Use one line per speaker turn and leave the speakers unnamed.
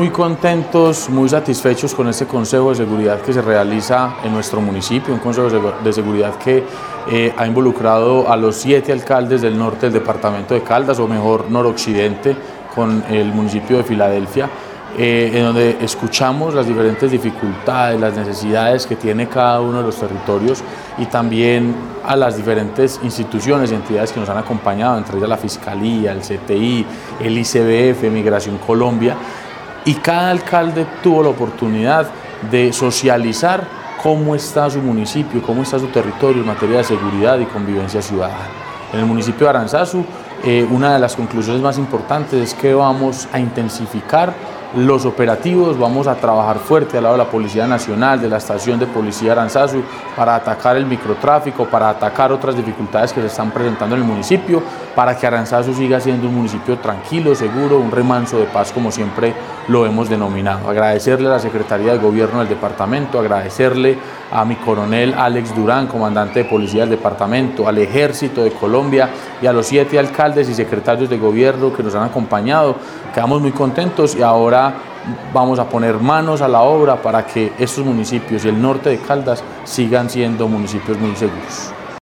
muy contentos, muy satisfechos con este Consejo de Seguridad que se realiza en nuestro municipio, un Consejo de Seguridad que ha involucrado a los 7 alcaldes del norte del departamento de Caldas, o mejor noroccidente, con el municipio de Filadelfia, en donde escuchamos las diferentes dificultades, las necesidades que tiene cada uno de los territorios, y también a las diferentes instituciones y entidades que nos han acompañado, entre ellas la Fiscalía, el CTI, el ICBF, Migración Colombia, y cada alcalde tuvo la oportunidad de socializar cómo está su municipio, cómo está su territorio en materia de seguridad y convivencia ciudadana. En el municipio de Aranzazu, una de las conclusiones más importantes es que vamos a intensificar los operativos, vamos a trabajar fuerte al lado de la Policía Nacional, de la Estación de Policía Aranzazu, para atacar el microtráfico, para atacar otras dificultades que se están presentando en el municipio, para que Aranzazu siga siendo un municipio tranquilo, seguro, un remanso de paz, como siempre lo hemos denominado. Agradecerle a la Secretaría de Gobierno del departamento, agradecerle a mi coronel Alex Durán, comandante de Policía del departamento, al Ejército de Colombia y a los 7 alcaldes y secretarios de gobierno que nos han acompañado. Quedamos muy contentos y ahora vamos a poner manos a la obra para que estos municipios y el norte de Caldas sigan siendo municipios muy seguros.